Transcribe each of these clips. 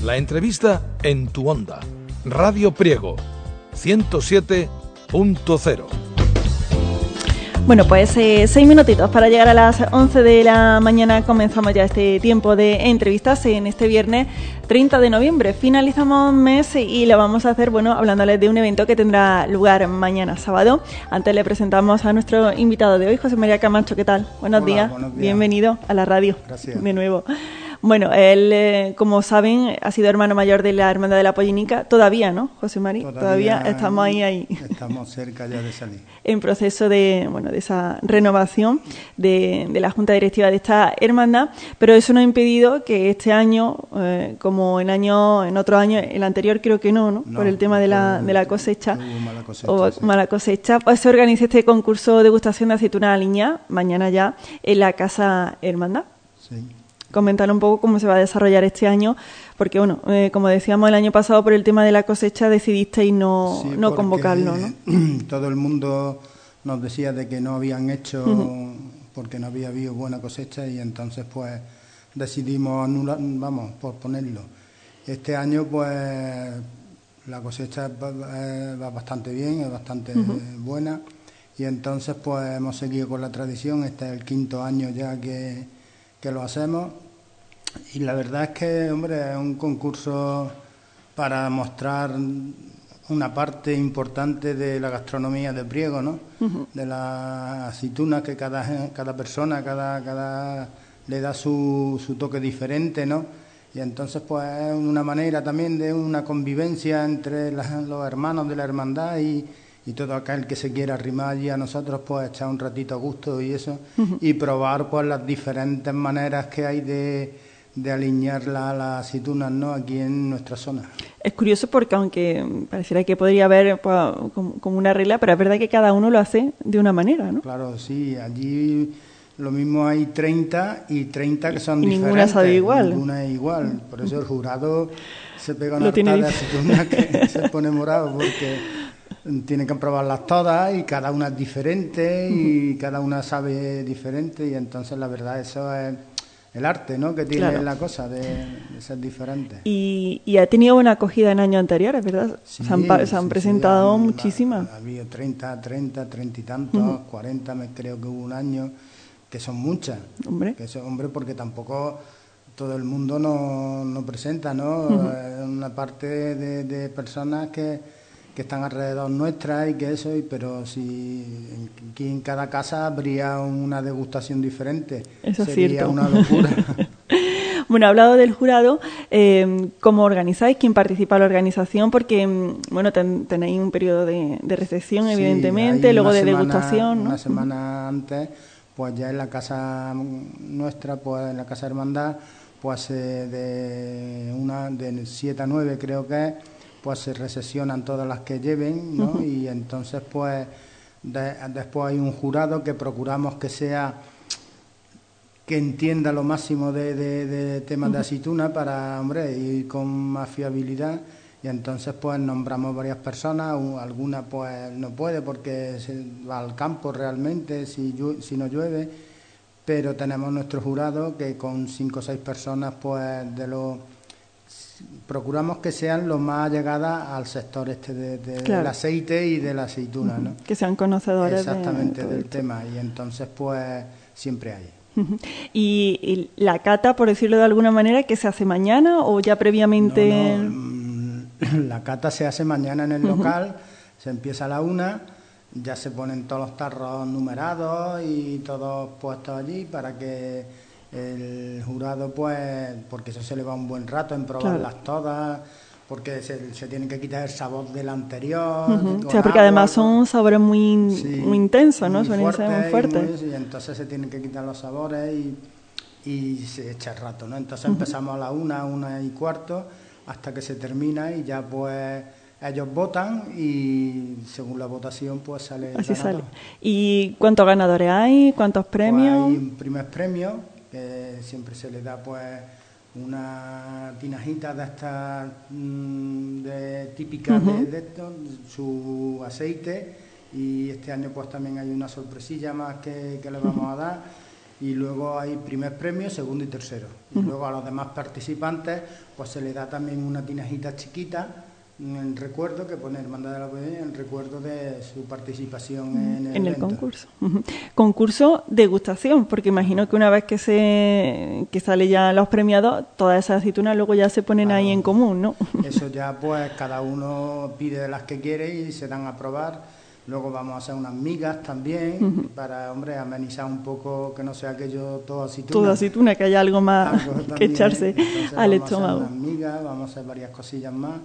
La entrevista en tu onda. Radio Priego 107.0. Bueno, pues 6 minutitos para llegar a las 11 de la mañana. Comenzamos ya este tiempo de entrevistas en este viernes 30 de noviembre. Finalizamos mes y lo vamos a hacer, bueno, hablándoles de un evento que tendrá lugar mañana sábado. Antes le presentamos a nuestro invitado de hoy, José María Camacho. ¿Qué tal? Buenos días. Bienvenido a la radio. Gracias. De nuevo. Bueno, él, como saben, ha sido hermano mayor de la Hermandad de la Pollinica. Todavía, ¿no, José María? Todavía estamos ahí. Estamos cerca ya de salir. En proceso de, bueno, de esa renovación de la Junta Directiva de esta hermandad, pero eso no ha impedido que este año, como en otro año, el anterior creo que no, por el tema de la cosecha, mala cosecha, pues se organice este concurso de degustación de aceituna aliñada, mañana ya, en la Casa Hermandad. Sí. Comentar un poco cómo se va a desarrollar este año, porque bueno, como decíamos el año pasado por el tema de la cosecha decidisteis no convocarlo, ¿no? Todo el mundo nos decía de que no habían hecho porque no había habido buena cosecha y entonces pues decidimos posponerlo. Este año pues la cosecha va bastante bien, es bastante buena y entonces pues hemos seguido con la tradición. Este es el 5º año ya que lo hacemos. Y la verdad es que, hombre, es un concurso para mostrar una parte importante de la gastronomía de Priego, ¿no? De las aceitunas que cada persona, cada le da su toque diferente, ¿no? Y entonces, pues, es una manera también de una convivencia entre los hermanos de la hermandad y todo aquel que se quiera arrimar allí a nosotros, pues, echar un ratito a gusto y eso, y probar, pues, las diferentes maneras que hay de alinear las aceitunas, ¿no?, aquí en nuestra zona. Es curioso porque aunque pareciera que podría haber pues, como una regla, pero es verdad que cada uno lo hace de una manera, ¿no? Claro, sí, allí lo mismo hay 30 y 30 que son diferentes. Ninguna sabe igual. Ninguna es igual, por eso el jurado se pega una harta de aceitunas que se pone morado porque tienen que probarlas todas y cada una es diferente y cada una sabe diferente y entonces la verdad eso es el arte, ¿no?, que tiene la cosa de ser diferente. Y ha tenido buena acogida en años anteriores, ¿verdad? Sí, se han presentado muchísimas. Ha habido 30 y tantos, 40 creo que hubo un año, que son muchas. Hombre. Porque tampoco todo el mundo no presenta, ¿no? Es una parte de personas que están alrededor nuestra y que eso, pero si aquí en cada casa habría una degustación diferente, eso sería cierto. Una locura. Bueno, hablado del jurado, ¿cómo organizáis? ¿Quién participa en la organización? Porque, bueno, tenéis un periodo de recepción, evidentemente, luego de degustación, ¿no? Una semana antes, pues ya en la casa nuestra, pues en la Casa Hermandad, pues de 7 a 9 creo que es, pues se recesionan todas las que lleven, ¿no? Y entonces, pues, después hay un jurado que procuramos que entienda lo máximo de temas de aceituna para, hombre, ir con más fiabilidad. Y entonces, pues, nombramos varias personas, alguna, pues, no puede porque se va al campo realmente si no llueve, pero tenemos nuestro jurado que con 5 o 6 personas, pues, procuramos que sean lo más allegadas al sector del aceite y de la aceituna, ¿no? Que sean conocedores exactamente del tema, y entonces pues siempre hay. ¿Y la cata, por decirlo de alguna manera, que se hace mañana o ya previamente? La cata se hace mañana en el local, se empieza a la 1, ya se ponen todos los tarros numerados y todos puestos allí para que el jurado, pues, porque eso se le va un buen rato en probarlas todas, porque se tiene que quitar el sabor del anterior. O sea, porque además son sabores muy intensos, ¿no? Suelen ser muy fuertes. Y entonces se tienen que quitar los sabores y se echa el rato, ¿no? Entonces empezamos a la 1:15, hasta que se termina y ya, pues, ellos votan y según la votación, pues, sale el Así ganador. sale. ¿Y cuántos ganadores hay? ¿Cuántos premios? Pues hay un primer premio, que siempre se le da, pues, una tinajita de estas típicas de esto, su aceite, y este año pues también hay una sorpresilla más que le vamos a dar, y luego hay primer premio, segundo y tercero. Y luego a los demás participantes pues se les da también una tinajita chiquita en recuerdo, que pone Hermandad de la Providencia, en recuerdo de su participación en el concurso. Concurso degustación, porque imagino que una vez que sale ya los premiados, todas esas aceitunas luego ya se ponen ahí en común, ¿no? Eso ya pues cada uno pide de las que quiere y se dan a probar. Luego vamos a hacer unas migas también, para, hombre, amenizar un poco, que no sea aquello todo aceituna. Todo aceituna, que haya algo más que echarse al estómago. Vamos a hacer unas migas, vamos a hacer varias cosillas más.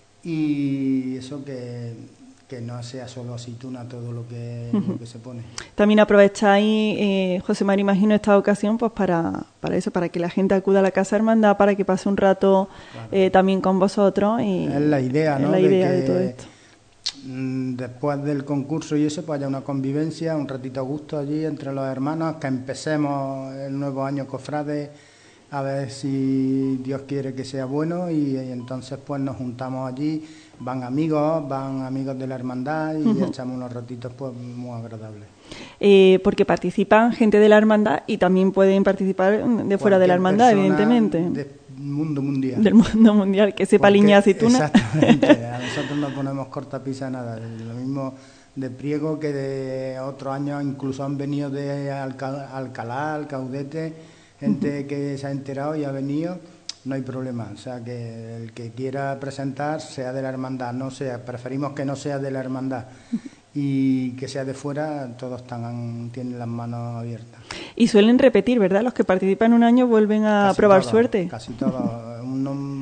Y eso, que no sea solo aceituna todo lo que se pone. También aprovecháis, José María, imagino, esta ocasión pues para eso, para que la gente acuda a la Casa Hermandad, para que pase un rato también con vosotros. Y es la idea, ¿no? Es la idea de todo esto. Después del concurso y eso, pues haya una convivencia, un ratito a gusto allí entre los hermanos, que empecemos el nuevo año cofrade, a ver si Dios quiere que sea bueno, y entonces pues nos juntamos allí, van amigos de la hermandad y echamos unos ratitos pues muy agradables. Porque participan gente de la hermandad y también pueden participar de fuera de la hermandad, evidentemente. Del mundo mundial. Del mundo mundial, que sepa liña aceituna. Exactamente, a nosotros no ponemos cortapisa nada, lo mismo de Priego que de otros años, incluso han venido de Alcalá, Alcaudete, gente que se ha enterado y ha venido, no hay problema. O sea, que el que quiera presentar sea de la hermandad, preferimos que no sea de la hermandad y que sea de fuera, todos tienen las manos abiertas. Y suelen repetir, ¿verdad? Los que participan un año vuelven a probar suerte. Casi todos, un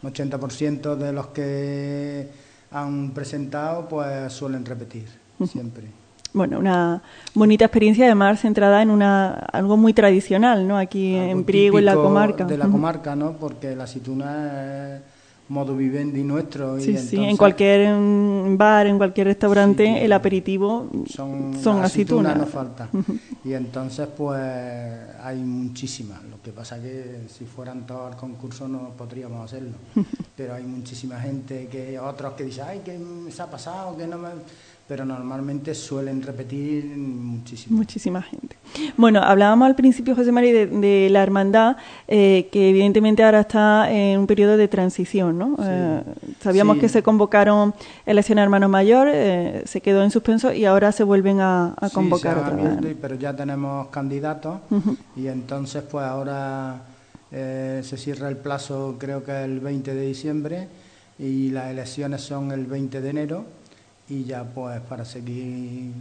80% de los que han presentado pues suelen repetir, siempre. Bueno, una bonita experiencia, además centrada en algo muy tradicional, ¿no? Aquí algo en Priego, en la comarca. De la comarca, ¿no? Porque la aceituna es modo vivendi nuestro. Sí, y sí, entonces, en cualquier bar, en cualquier restaurante, sí, el aperitivo son aceitunas. No falta. Y entonces, pues, hay muchísimas. Lo que pasa que si fueran todos al concurso no podríamos hacerlo. Pero hay muchísima gente, otros que dicen, ay, que se ha pasado, que no me... Pero normalmente suelen repetir muchísimo. Muchísima gente. Bueno, hablábamos al principio, José María, de la hermandad, que evidentemente ahora está en un periodo de transición, ¿no? Sí. Sabíamos que se convocaron elecciones hermanos mayor, se quedó en suspenso y ahora se vuelven a convocar otra vez. Pero ya tenemos candidatos y entonces pues ahora se cierra el plazo, creo que el 20 de diciembre, y las elecciones son el 20 de enero. Y ya pues para seguir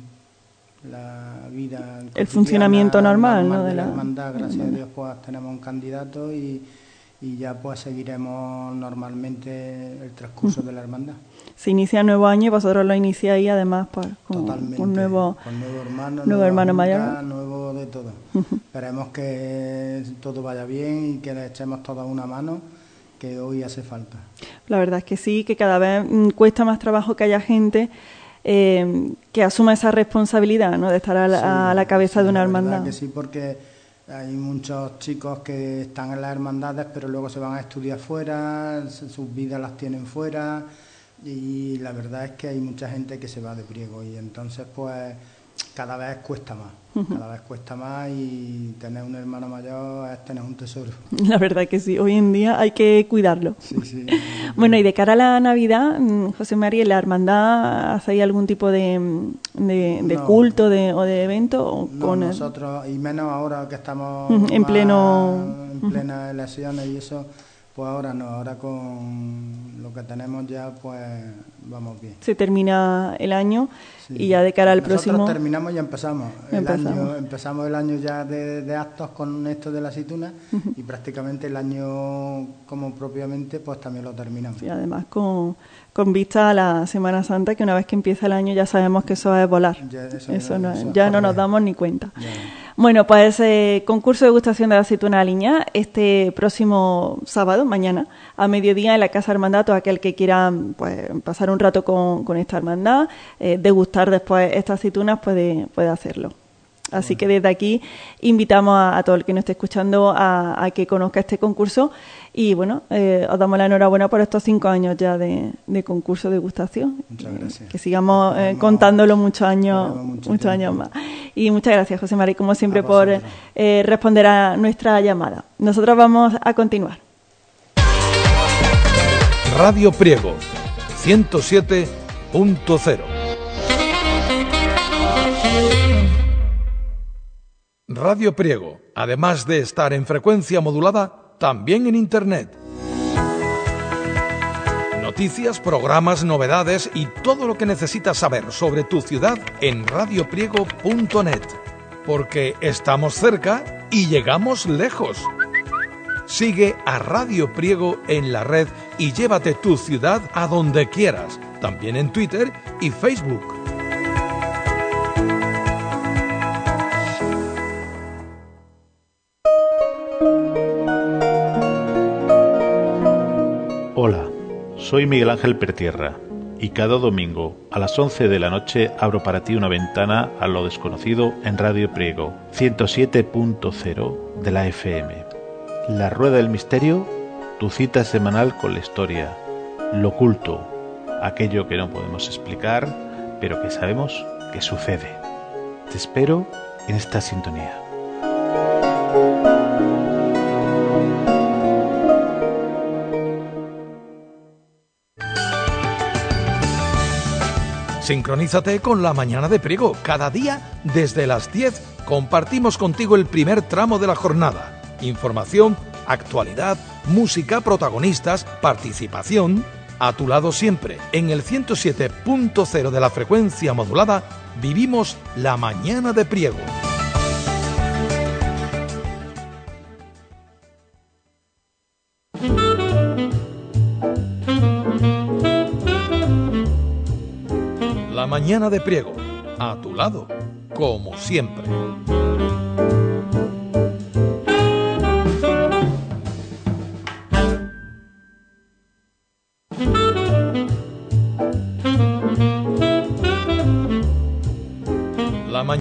la vida, el funcionamiento normal, ¿no? de la hermandad, gracias a Dios pues tenemos un candidato y ya pues seguiremos normalmente el transcurso de la hermandad. Se inicia el nuevo año y vosotros lo iniciáis además pues con un nuevo hermano mayor. Nuevo de todo. Esperemos que todo vaya bien y que le echemos toda una mano, que hoy hace falta. La verdad es que sí, que cada vez cuesta más trabajo que haya gente que asuma esa responsabilidad, ¿no? De estar a la cabeza de una hermandad. La verdad que sí, porque hay muchos chicos que están en las hermandades, pero luego se van a estudiar fuera, sus vidas las tienen fuera, y la verdad es que hay mucha gente que se va de Priego, y entonces pues cada vez cuesta más, y tener un hermano mayor es tener un tesoro. La verdad que sí, hoy en día hay que cuidarlo. Sí. Bueno, y de cara a la Navidad, José María, ¿en la hermandad hacéis algún tipo de culto o de evento? No, nosotros, y menos ahora que estamos en plenas elecciones y eso, pues ahora no, ahora con lo que tenemos ya pues vamos bien. Se termina el año y ya de cara al próximo... Nosotros terminamos y empezamos. Empezamos el año ya de actos con esto de la aceituna y prácticamente el año como propiamente pues también lo terminamos. Y además con vista a la Semana Santa, que una vez que empieza el año ya sabemos que eso es volar. Ya no nos damos ni cuenta. Ya. Bueno, pues concurso de degustación de la aceituna aliñá este próximo sábado, mañana, a mediodía en la Casa Hermandad. Todo aquel que quiera pues pasar un rato con esta hermandad, degustar después estas aceitunas puede hacerlo. Así que desde aquí invitamos a todo el que nos esté escuchando a que conozca este concurso y bueno, os damos la enhorabuena por estos 5 años ya de concurso de degustación. Muchas gracias. Que sigamos contándolo muchos años más. Y muchas gracias, José María, como siempre, por responder a nuestra llamada. Nosotros vamos a continuar. Radio Priego 107.0. Radio Priego, además de estar en frecuencia modulada, también en Internet. Noticias, programas, novedades y todo lo que necesitas saber sobre tu ciudad en radiopriego.net. Porque estamos cerca y llegamos lejos. Sigue a Radio Priego en la red y llévate tu ciudad a donde quieras, también en Twitter y Facebook. Hola, soy Miguel Ángel Pertierra y cada domingo a las 11 de la noche abro para ti una ventana a lo desconocido en Radio Priego 107.0 de la FM. La Rueda del Misterio, tu cita semanal con la historia, lo oculto, aquello que no podemos explicar, pero que sabemos que sucede. Te espero en esta sintonía. Sincronízate con La Mañana de Priego. Cada día, desde las 10, compartimos contigo el primer tramo de la jornada. Información, actualidad, música, protagonistas, participación. A tu lado siempre, en el 107.0 de la frecuencia modulada, vivimos La Mañana de Priego. La Mañana de Priego, a tu lado, como siempre.